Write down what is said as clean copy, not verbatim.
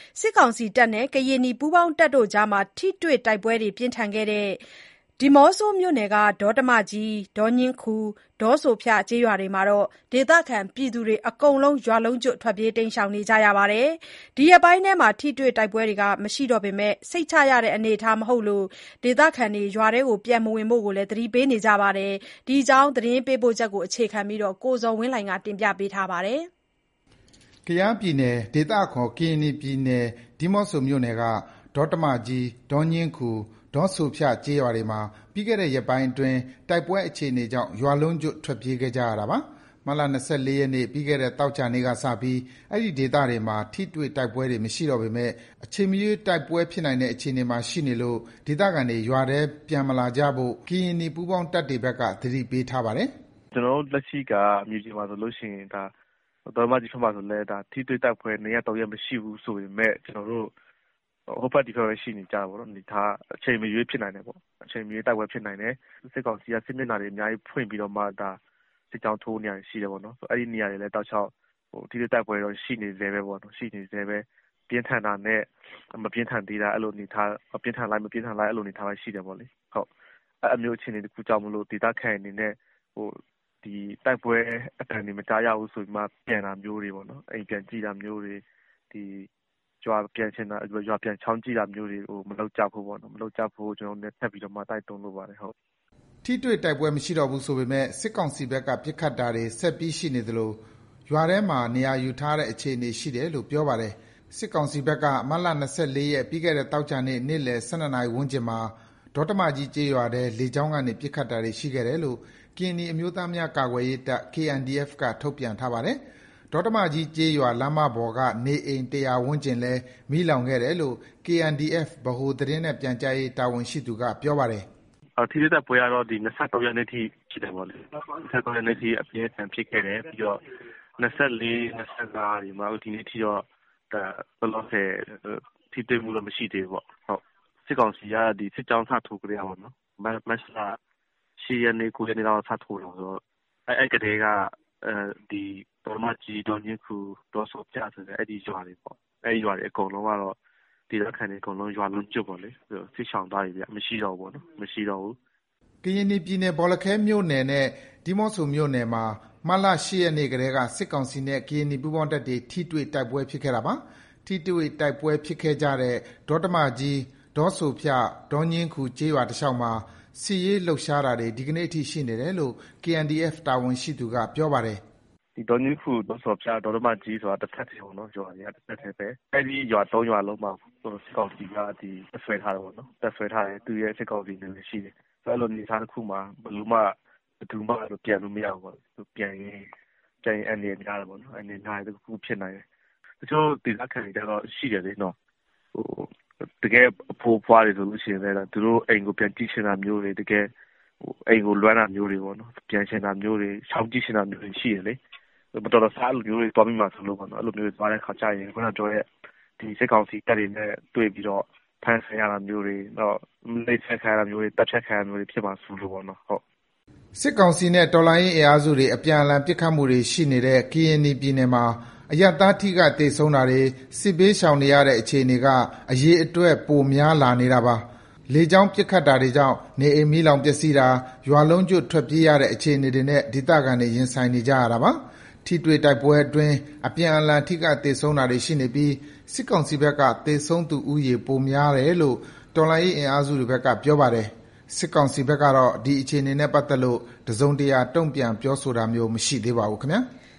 စစ်ကောင်စီတပ်နဲ့ကရင်နီပူးပေါင်းတပ်တို့ကြားထိတွေ့တိုက်ပွဲတွေပြင်းထန်ခဲ့တဲ့ဒီးမော့ဆိုမြို့နယ်ကဒေါတမကြီး၊ဒေါညင်းခူ၊ ဒေါဆိုဖျကျေးရွာတွေမှာဒေသခံတွေအကုန်လုံးရွာလုံးကျွတ်ထွက်ပြေးတိမ်းရှောင်နေကြရပါတယ်။ ဒီရက်ပိုင်းထဲထိတွေ့တိုက်ပွဲတွေမရှိတော့ပေမဲ့စိတ်ချရတဲ့အနေအထားမဟုတ်လို့ဒေသခံတွေရွာထဲပြန်မဝင်ဖို့လည်းသတိပေးနေကြပါတယ်။ ဒီအကြောင်းသတင်းပေးပို့ချက်ကိုအခြေခံပြီးကိုဇော်ဝင်းလှိုင်ကတင်ပြထားပါတယ်။ ကယားပြည်နယ်ဒေသအခေါ် ကရင်နီပြည်နယ်ဒီးမော့ဆိုမြို့နယ်ကဒေါတမကြီး၊ဒေါညင်းခူ၊ ဒေါဆိုဖျကျေးရွာတွေမှာပြီးခဲ့တဲ့ရက်ပိုင်းအတွင်းတိုက်ပွဲအခြေအနေကြောင့်ရွာလုံးကျွတ်ထွက်ပြေးခဲ့ကြရတာပါ။ မတ်လ 24 ရက်နေ့ပြီးခဲ့တဲ့သောကြာနေ့ကစပြီးအဲဒီဒေသတွေမှာထိတွေ့တိုက်ပွဲတွေမရှိတော့ပေမဲ့အချိန်မရွေးတိုက်ပွဲဖြစ်နိုင်တဲ့အခြေအနေမှာရှိနေလို့ဒေသခံတွေရွာထဲပြန်မလာကြဖို့ကရင်နီပူးပေါင်းတပ်တွေဘက်ကသတိပေးထားပါတယ်။ "ကျွန်တော်တို့လက်ရှိကမြေပြင်မှာဆိုလို့ရှိရင်ဒေါတမကြီးဘက်မှာဆိုလည်းထိတွေ့တိုက်ပွဲ2ရက်3ရက်မရှိဘူးဆိုပေမဲ့ကျွန်တော်တို့ဟိုဘက်ဒီဘက်ပဲရှိနေကြတာပေါ့နော်။ဒါအချိန်မရွေးဖြစ်နိုင်တယ်ပေါ့။အချိန်မရွေးတိုက်ပွဲဖြစ်နိုင်တယ်။စစ်ကောင်စီကစစ်မျက်နှာတွေအများကြီးဖွင့်ပြီးတော့မှစစ်ကြောင်းထိုးနေတာရှိတယ်ပေါ့နော်။အဲဒီနေရာတွေလည်းတောက်လျှောက်ထိတွေ့တိုက်ပွဲတော့ရှိနေဆဲပဲပေါ့နော်။ရှိနေဆဲပဲပြင်းထန်တာနဲ့မပြင်းထန်သေးတာအဲ့လိုအနေအထားပြင်းထန်လိုက်မပြင်းထန်လိုက်အဲ့လိုအနေအထားပဲရှိတယ်ပေါ့လေ။ဟုတ်အဲ့မျိုးအခြေအနေတစ်ခုကြောင့်မလို့ဒေသခံအနေနဲ့ဒီတိုက်ပွဲအတန်တွေမကြားရဘူးဆိုပြီးမှပြန်တာမျိုးတွေပေါ့နော်။အိမ်ပြန်ကြည့်တာမျိုးတွေဒီရွာပြန်ချင်တာရွာပြန်ချောင်းကြည့်တာမျိုးတွေမလုပ်ကြဖို့ပေါ့နော်။မလုပ်ကြဖို့ကျွန်တော်တို့ထပ်ပြီးတော့မှတိုက်တွန်းလိုပါတယ်ဟုတ်။ထိတွေ့တိုက်ပွဲမရှိတော့ဘူးဆိုပေမဲ့စစ်ကောင်စီဘက်ကပစ်ခတ်တာတွေဆက်ပြီးရှိနေသလိုရွာထဲမှာနေရာယူထားတဲ့အခြေအနေရှိတယ်လို့ပြောပါတယ်။စစ်ကောင်စီဘက်ကမတ်လ 24 ရက်ပြီးခဲ့တဲ့သောကြာနေ့နေ့လယ် 12 နာရီဝန်းကျင်မှာဒေါတမကြီးကျေးရွာထဲလေကြောင်းကနေပစ်ခတ်တာတွေရှိခဲ့တယ်လို့ကရင်နီအမျိုးသားများကာကွယ်ရေးတပ် KNDF ကထုတ်ပြန်ထားပါတယ်။ဒေါတမကြီးကျေးရွာလမ်းမပေါ်ကနေအိမ် 100 ဝန်းကျင်လည်းမီးလောင်ခဲ့တယ်လို့ KNDF ဗဟိုသတင်းနဲ့ပြန်ကြားရေးတာဝန်ရှိသူကပြောပါတယ်။ထိတွေ့တိုက်ပွဲကတော့ဒီ23ရက်နေ့ထိဖြစ်တယ်ပေါ့လေ23ရက်နေ့ထိအပြင်းအထန်ဖြစ်ခဲ့တယ်ပြီးတော့24 25ဒီမှာဒီနေ့ထိတော့ဘလော့ဆယ်ထိတွေ့မှုတော့မရှိသေးဘူးပေါ့ဟုတ်စစ်ကောင်စီကဒီစစ်ကြောင်းစထိုးကြရပါတော့မတ်လ10ရက်နေ့9ရက်နေ့တော့စထိုးတော့ဆိုတော့အဲ့ကတည်းကဒီဒေါ်မကြီးဒေါ်ညင်းခူဒေါ်စောပြဆိုတဲ့အဲ့ဒီရွာတွေပေါ့အဲ့ဒီရွာတွေအကုန်လုံးကတော့ဒေသခံတွေအကုန်လုံးရွာလုံးကျွတ်ပေါ့လေစစ်ဆောင်သားတွေမရှိတော့ဘူးပေါ့နော်မရှိတော့ဘူးကရင်နီပြည်နယ်ဘောလခဲမြို့နယ်နဲ့ဒီးမော့ဆိုမြို့နယ်မှာမတ်လ8ရက်နေ့ကတည်းကစစ်ကောင်စီနဲ့ကရင်နီပူးပေါင်းတပ်တွေထိတွေ့တိုက်ပွဲဖြစ်ခဲ့တာပါထိတွေ့တိုက်ပွဲဖြစ်ခဲ့ကြတဲ့ဒေါတမကြီးဒေါဆိုဖျဒေါညင်းခူကျေးရွာတလျှောက်မှာစစ်ရေးလှုပ်ရှားတာတွေဒီကနေ့အထိရှိနေတယ်လို့ KNDF တာဝန်ရှိသူကပြောပါတယ်ဒီဒေါညင်းခူဒေါဆိုဖျဒေါတမကြီးဆိုတာတစ်ဆက်တည်းပေါ့နော်ရွာတွေကတစ်ဆက်တည်းပဲအဲ့ဒီရွာ3ရွာလုံးမှာစစ်ကောင်စီကဒီဆွဲထားတယ်ပေါ့နော်တပ်ဆွဲထားတယ်သူရဲ့စစ်ကောင်စီနေလည်းရှိတယ်အဲ့လိုနေသားတစ်ခုမှာဘယ်သူမှတော့ပြန်လို့မရဘူးပေါ့သူပြန်ရင်အနေများတယ်ပေါ့နော်အနေများတဲ့တစ်ခုဖြစ်နိုင်တယ်တချို့ဒေသခံတွေကတော့ရှိတယ်လေနော်တကယ်အဖိုးဖွားတွေဆိုလို့ရှိရင်လည်းသူတို့အိမ်ကိုပြန်ကြည့်ချင်တာမျိုးတွေတကယ်အိမ်ကိုလွမ်းတာမျိုးတွေပေါ့နော်ပြန်ချင်တာမျိုးတွေရှောင်းကြည့်ချင်တာမျိုးတွေရှိတယ်လေမတော်တဆအဲ့လိုမျိုးတွေတွားပြီးမှဆိုလို့ပေါ့နော်အဲ့လိုမျိုးတွေတွားတဲ့ခါကျရင်ခုနပြောတဲ့ဒီစစ်ကောင်စီတပ်တွေနဲ့တွေ့ပြီးတော့ဖမ်းဆီးရတာမျိုးတွေတော့နှိပ်စက်ခံရတာမျိုးတွေတပ်ဖြတ်ခံရတာမျိုးတွေဖြစ်မှာဆိုလို့ပေါ့နော်ဟုတ်စစ်ကောင်စီနဲ့တော်လှန်ရေးအင်အားစုတွေအပြန်အလှန်ပစ်ခတ်မှုတွေရှိနေတဲ့ကရင်နီပြည်နယ်မှာအရပ်သားထိခိုက်သေဆုံးတာတွေစစ်ဘေးရှောင်နေရတဲ့အခြေအနေကအရေးအတွက်ပိုများလာနေတာပါလေကြောင်းပစ်ခတ်တာတွေကြောင့်နေအိမ်မီးလောင်ပျက်စီးတာရွာလုံးကျွတ်ထွက်ပြေးရတဲ့အခြေအနေတွေနဲ့ဒေသခံတွေရင်ဆိုင်နေကြရတာပါထိတွေ့တိုက်ပွဲအတွင်းအပြန်အလှန်ထိခိုက်သေဆုံးတာတွေရှိနေပြီးစစ်ကောင်စီဘက်ကသေဆုံးသူဦးရေပိုများတယ်လို့တော်လှန်ရေးအင်အားစုတွေဘက်ကပြောပါတယ်စစ်ကောင်စီဘက်ကတော့ဒီအခြေအနေနဲ့ပတ်သက်လို့တစုံတရာတုံ့ပြန်ပြောဆိုတာမျိုးမရှိသေးပါဘူးခင်ဗျာ။